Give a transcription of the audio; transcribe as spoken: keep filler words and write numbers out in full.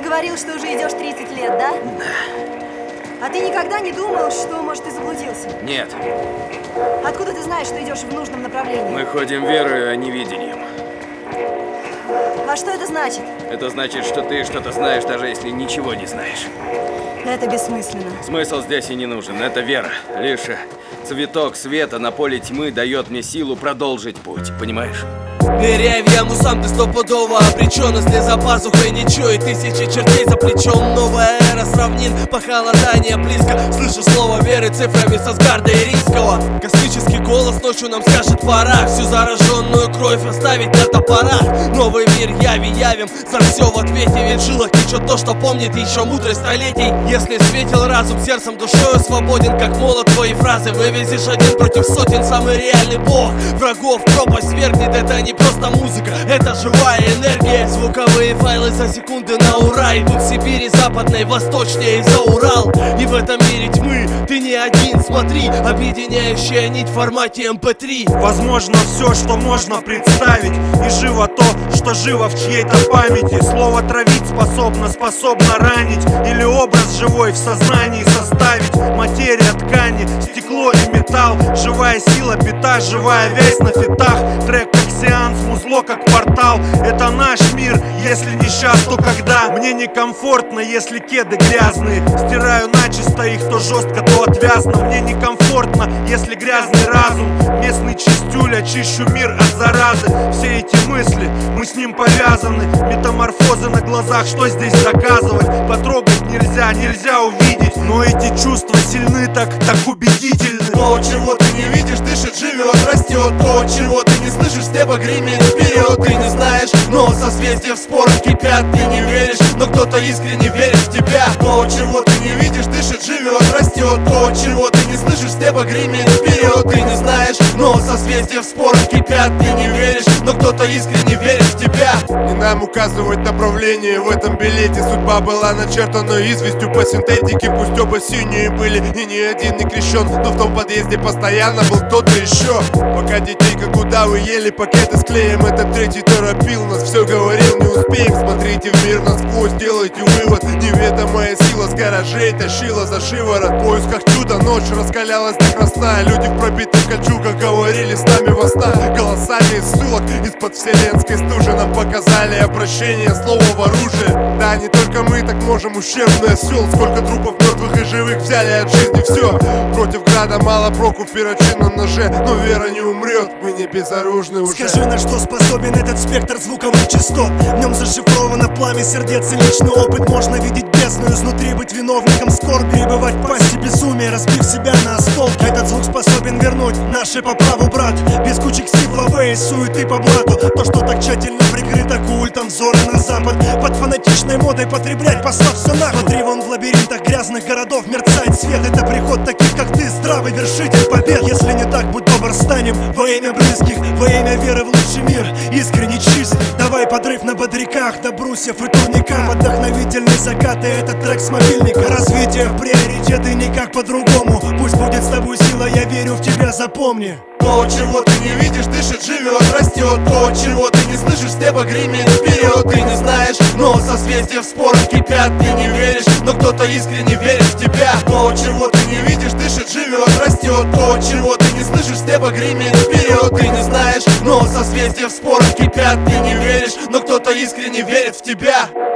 говорил, что уже идешь тридцать лет, да? Да. А ты никогда не думал, что, может, ты заблудился? Нет. Откуда ты знаешь, что идешь в нужном направлении? Мы ходим верой, а не видением. А что это значит? Это значит, что ты что-то знаешь, даже если ничего не знаешь. Это бессмысленно. Смысл здесь и не нужен. Это вера. Лишь цветок света на поле тьмы дает мне силу продолжить путь. Понимаешь? Ныряй в яму сам, ты стопудово обречен. Если за пазухой ничего и тысячи чертей за плечом. Новая эра с равнин, похолодание близко. Слышу слово веры цифрами со Асгарда и Римского. Космический голос ночью нам скажет пора всю зараженную кровь оставить на топорах. Новый мир яви явим, за все в ответе. Ведь в жилах течет то, что помнит еще мудрость столетий. Если светил разум, сердцем, душою свободен, как молот твои фразы вывезешь один против сотен. Самый реальный бог врагов пропасть свергнет. Это не просто музыка, это живая энергия. Звуковые файлы за секунды на ура. Идут в Сибири западной, восточнее и за Урал. И в этом мире тьмы ты не один, смотри. Объединяющая нить в формате эм пэ три. Возможно все, что можно представить. И живо то, что живо в чьей-то памяти. Слово травить способно, способно ранить. Или образ живой в сознании составить. Материя, ткани, стекло и металл. Живая сила, бита, живая вязь на фитах. Трек как сеанс, музло как портал. Это наш мир, если не сейчас, то когда? Мне некомфортно, если кеды грязные. Стираю начисто их то жестко, то отвязно. Мне некомфортно, если грязный разум. Местный чистюля, чищу мир от заразы. Все эти мысли, мы с ним повязаны. Метаморфозы на глазах, что здесь доказывать? Потрогать нельзя, нельзя увидеть. Но эти чувства сильны так, так убедительны. То, чего ты не видишь, дышит, живет, растет. То, чего ты не слышишь, с неба гремит вперед. Ты не знаешь, но созвездия в спорах кипят. Ты не веришь, но кто-то искренне верит в тебя. То, чего ты не видишь, дышит, живет, растет. То, чего ты не слышишь, с неба гремит вперед. Ты не знаешь, но созвездия в спорах кипят. Ты не веришь, но кто-то искренне верит в тебя. Не нам указывать направление в этом билете. Судьба была начертана известью по синтетике. Пусть оба синие были и ни один не крещен, но в том подъезде постоянно был кто-то еще. Пока детей как удавы ели пакеты с клеем, этот третий торопил нас, все говорил, не успеем. Смотрите в мир насквозь, делайте вывод. Неведомая сила с гаражей тащила за шиворот. В поисках чуда ночь раскалялась до красна. Люди в пробитых кольчугах говорили с нами во снах. Голосами из ссылок из-под вселенской стужи нам показали обращение слова в оружие. Да, не только мы так можем, ущербный осел. Сколько трупов мертвых и живых взяли от жизни все. Против града мало проку в перочинном ноже, но вера не умрет, мы не безоружны уже. Скажи, на что способен этот спектр звуковых частот? В нем зашифровано пламя сердец и личный опыт. Можно видеть бездну изнутри, быть виновником скорби и бывать в пасти безумия, разбив себя на осколки. Этот звук способен вернуть наше по праву, брат. Без кучек сипловей, суеты по блату. То, что так тщательно прикрыто культом, взоры на запад. Под фанатичной модой потреблять, послав все нахуй. Смотри, вон в лабиринтах грязных городов мерцает свет. Это приход таких, как ты, здравый вершитель побед. Если не так, будь добр, станем во имя близких, во имя веры в лучший мир, искренне чист. Давай подрыв на бодряках, до брусьев и турникам. Вдохновительный закат и этот трек с мобильника. Развитие в приоритеты, никак по-другому. Пусть будет с тобой сила, я верю в тебя, запомни. То, чего ты не видишь, дышит, живет, растет. То, чего ты не слышишь, с неба гремит вперед. Ты не знаешь, но созвездия в спорах кипят. Ты не веришь, но кто-то искренне верит в тебя. То, чего ты не видишь, дышит, живет, растет. То, чего ты не слышишь, с неба гремит вперед. Ты не знаешь, но созвездия в спорах кипят. Ты не веришь, но кто-то искренне верит в тебя.